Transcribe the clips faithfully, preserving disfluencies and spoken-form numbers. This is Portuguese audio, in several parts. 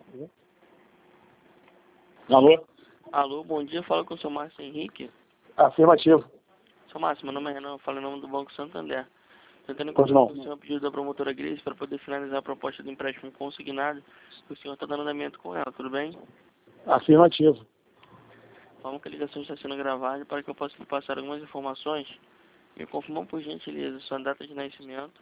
Alô? Alô, bom dia, fala com o seu Márcio Henrique. Afirmativo. Seu Márcio, meu nome é Renan, eu falo em nome do Banco Santander. Tentando Pois encontrar não. com o senhor pedido da promotora Grace para poder finalizar a proposta do empréstimo consignado. O senhor está dando andamento com ela, tudo bem? Afirmativo. Vamos que a ligação está sendo gravada para que eu possa lhe passar algumas informações. Me confirmam por gentileza sua data de nascimento,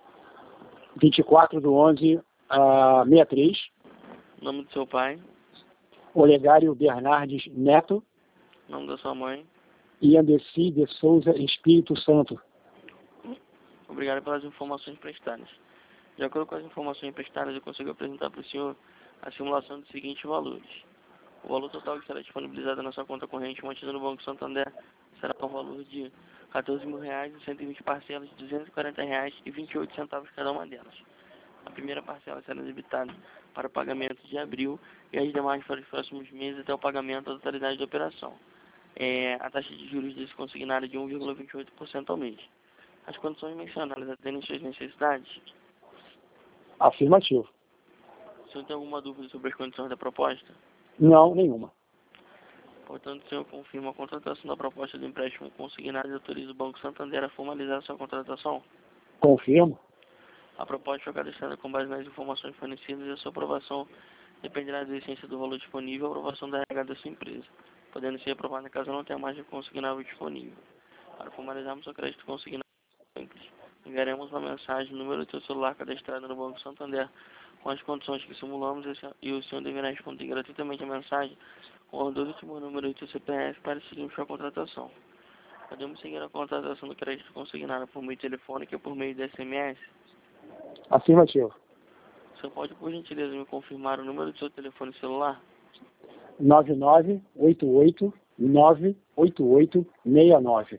vinte e quatro do onze a sessenta e três. nome do seu pai, Olegário Bernardes Neto. nome da sua mãe. E Andessi de Souza Espírito Santo. Obrigado pelas informações prestadas. De acordo com as informações prestadas, eu consigo apresentar para o senhor a simulação dos seguintes valores. O valor total que será disponibilizado na sua conta corrente mantida no Banco Santander será o valor de quatorze mil reais e cento e vinte parcelas de duzentos e quarenta reais e vinte e oito centavos cada uma delas. A primeira parcela será debitada para o pagamento de abril e as demais para os próximos meses até o pagamento da totalidade da operação. É, a taxa de juros desse consignado é de um vírgula vinte e oito por cento ao mês. As condições mencionadas atendem suas necessidades? Afirmativo. O senhor tem alguma dúvida sobre as condições da proposta? Não, nenhuma. Portanto, o senhor confirma a contratação da proposta do empréstimo consignado e autoriza o Banco Santander a formalizar a sua contratação? Confirmo. A proposta foi cadastrada com base nas informações fornecidas e a sua aprovação dependerá da essência do valor disponível e a aprovação da R H da sua empresa, podendo ser aprovada caso não tenha margem consignável disponível. Para formalizarmos o crédito consignado, enviaremos uma mensagem no número do seu celular cadastrado no Banco Santander com as condições que simulamos e o senhor deverá responder gratuitamente a mensagem com os dois últimos números do seu C P F para seguirmos com a contratação. Podemos seguir a contratação do crédito consignado por meio telefônico e por meio de S M S? Afirmativo. O senhor pode, por gentileza, me confirmar o número do seu telefone celular? nove nove oito oito nove oito oito seis nove.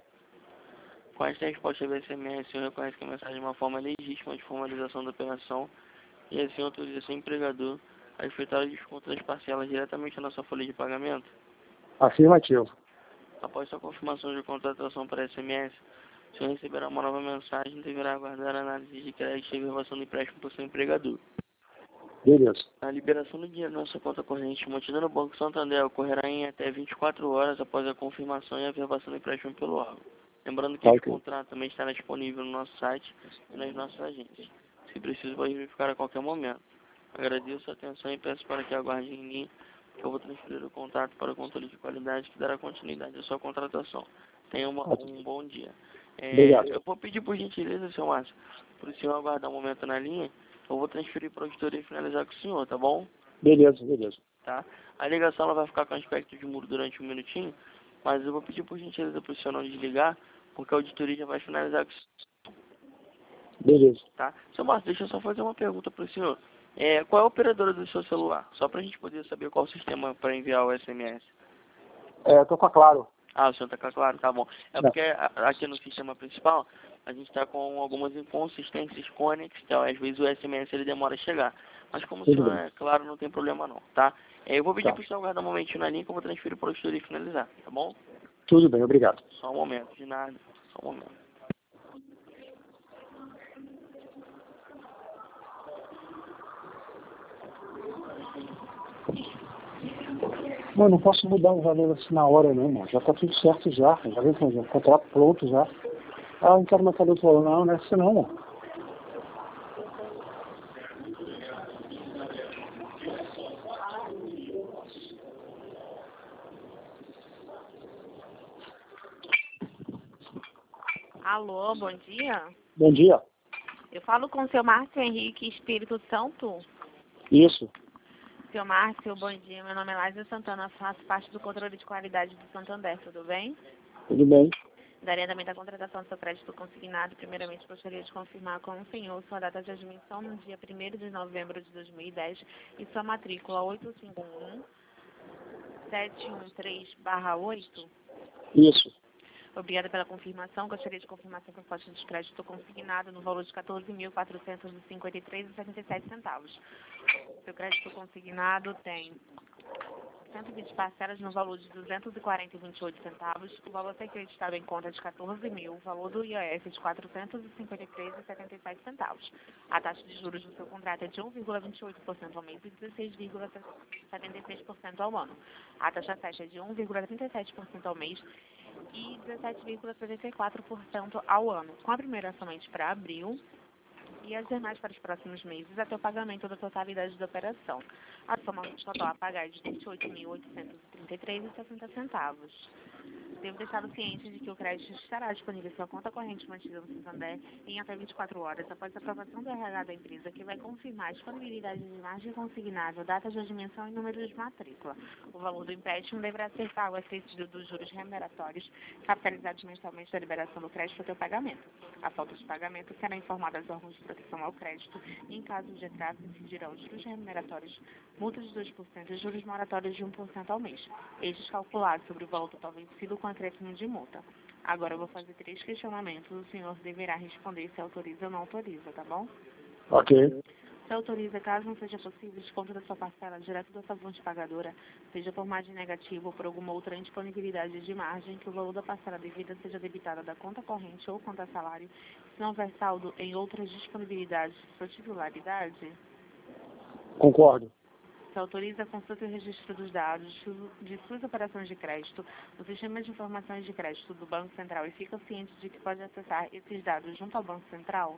Com esta resposta do S M S, o senhor reconhece que a mensagem é uma forma legítima de formalização da operação e assim autoriza seu empregador a efetuar o desconto das parcelas diretamente na sua folha de pagamento? Afirmativo. Após sua confirmação de contratação para S M S, o senhor receberá uma nova mensagem e deverá aguardar a análise de crédito e reservação do empréstimo por seu empregador. Beleza. A liberação do dinheiro na sua conta corrente mantida no Banco Santander ocorrerá em até vinte e quatro horas após a confirmação e a reservação do empréstimo pelo órgão. Lembrando que Tá, esse ok. contrato também estará disponível no nosso site e nas nossas agências. Se preciso, pode verificar a qualquer momento. Agradeço a atenção e peço para que aguarde em linha, que eu vou transferir o contato para o controle de qualidade que dará continuidade à sua contratação. Tenha uma, um bom dia. É, Obrigado. eu vou pedir por gentileza, seu Márcio, para o senhor aguardar um momento na linha. Eu vou transferir para a auditoria e finalizar com o senhor, tá bom? Beleza, beleza. Tá? A ligação ela vai ficar com aspecto de muro durante um minutinho, mas eu vou pedir por gentileza para o senhor não desligar, porque a auditoria já vai finalizar com o senhor, Beleza. tá? Seu Márcio, deixa eu só fazer uma pergunta para o senhor. É, qual é a operadora do seu celular? Só para a gente poder saber qual o sistema para enviar o S M S. É, tô com a Claro. Ah, o senhor está claro, tá bom. É Não. porque a- aqui no sistema principal, a gente está com algumas inconsistências com a Nextel. Às vezes o S M S ele demora a chegar. Mas como o Tudo senhor bem. é claro, não tem problema não, tá? É, eu vou pedir Tá. para o senhor aguardar um momentinho na linha que eu vou transferir para o senhor e finalizar, tá bom? Tudo bem, obrigado. Só um momento, de nada. Só um momento. Mano, não posso mudar o valor assim na hora não, mano. Já tá tudo certo já. Já vem com o contrato pronto já. Ah, não quero mais saber outro valor. Não, não é assim não, mano. Alô, bom dia. Bom dia. Eu falo com o seu Márcio Henrique Espírito Santo. Isso. Seu Márcio, bom dia. Meu nome é Laísa Santana, faço parte do controle de qualidade do Santander, tudo bem? Tudo bem. Daria também da contratação do seu crédito consignado. Primeiramente, gostaria de confirmar com o senhor sua data de admissão no dia primeiro de novembro de dois mil e dez e sua matrícula oito cinco um sete um três barra oito. Isso. Obrigada pela confirmação. Gostaria de confirmar sua proposta de crédito consignado no valor de quatorze mil quatrocentos e cinquenta e três reais e setenta e sete centavos. Seu crédito consignado tem cento e vinte parcelas no valor de duzentos e quarenta reais e vinte e oito centavos, o valor a ser creditado em conta de quatorze mil, o valor do I A S de quatrocentos e cinquenta e três reais e setenta e sete centavos. A taxa de juros do seu contrato é de um vírgula vinte e oito por cento ao mês e dezesseis vírgula setenta e seis por cento ao ano. A taxa taxa é de um vírgula trinta e sete por cento ao mês e dezessete vírgula setenta e quatro por cento ao ano, com a primeira somente para abril e as demais para os próximos meses até o pagamento da totalidade da operação. A soma total a pagar é de vinte e oito mil oitocentos e trinta e três reais e sessenta centavos. Devo deixá-lo ciente de que o crédito estará disponível em sua conta corrente mantida no Santander em até vinte e quatro horas após a aprovação do R H da empresa, que vai confirmar a disponibilidade de margem consignável, data de admissão e número de matrícula. O valor do empréstimo deverá ser pago a certidão dos juros remuneratórios, capitalizados mensalmente da liberação do crédito até o pagamento. A falta de pagamento será informada aos órgãos de proteção ao crédito e, em caso de atraso, incidirão juros remuneratórios, multas de dois por cento e juros moratórios de um por cento ao mês. Estes calculados sobre o valor total vencido com acréscimo de multa. Agora eu vou fazer três questionamentos. O senhor deverá responder se autoriza ou não autoriza, tá bom? Ok. Se autoriza, caso não seja possível, desconto da sua parcela direto da sua fonte pagadora, seja por margem negativa ou por alguma outra indisponibilidade de margem, que o valor da parcela devida seja debitada da conta corrente ou conta salário, se não houver saldo em outras disponibilidades de sua titularidade. Concordo. Se autoriza a consulta e o registro dos dados de suas operações de crédito no sistema de informações de crédito do Banco Central e fica ciente de que pode acessar esses dados junto ao Banco Central.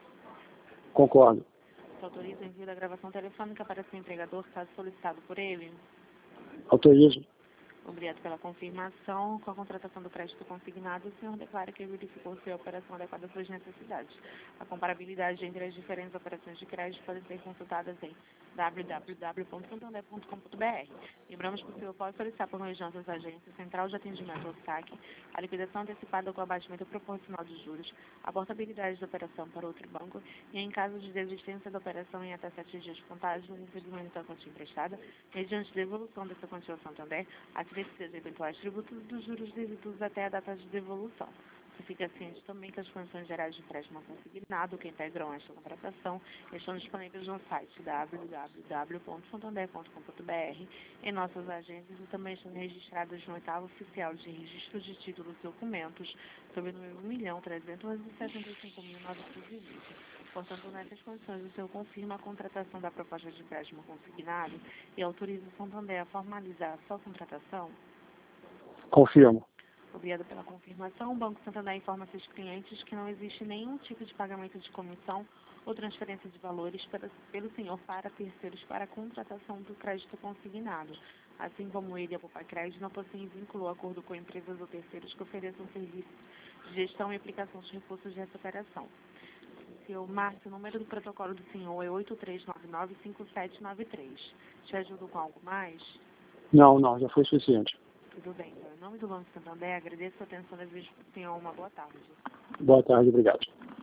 Concordo. Se autoriza o envio da gravação telefônica para seu empregador, caso solicitado por ele. Autorizo. Obrigado pela confirmação. Com a contratação do crédito consignado, o senhor declara que verificou se a operação adequada às suas necessidades. A comparabilidade entre as diferentes operações de crédito pode ser consultada em w w w ponto santander ponto com ponto b r. Lembramos que o senhor pode solicitar por meio de nossas agências Central de Atendimento ao Saque, a liquidação antecipada com abatimento proporcional de juros, a portabilidade da operação para outro banco e, em caso de desistência da operação em até sete dias de contagem no recebimento da quantia emprestada, mediante devolução dessa quantia ao Santander, a de eventuais tributos dos juros devidos até a data de devolução. Você fica ciente também que as condições gerais de empréstimo consignado que integram esta contratação estão disponíveis no site w w w ponto santander ponto com ponto b r, em nossas agências e também estão registradas no oitavo oficial de registro de títulos e documentos sob o número um milhão trezentos e setenta e cinco mil novecentos e vinte. Portanto, nessas condições, o senhor confirma a contratação da proposta de empréstimo consignado e autoriza o Santander a formalizar a sua contratação? Confirmo. Obrigada pela confirmação. O Banco Santander informa seus clientes que não existe nenhum tipo de pagamento de comissão ou transferência de valores para, pelo senhor para terceiros para a contratação do crédito consignado, assim como ele e a Poupa Crédito não possuem vínculo ou acordo com empresas ou terceiros que ofereçam serviços de gestão e aplicação de recursos dessa operação. Senhor Márcio, o número do protocolo do senhor é oito três nove nove cinco sete nove três. Te ajudo com algo mais? Não, não, já foi suficiente. Tudo bem, então. Em nome do Banco Santander, agradeço a atenção e desejo para o senhor uma boa tarde. Boa tarde, obrigado.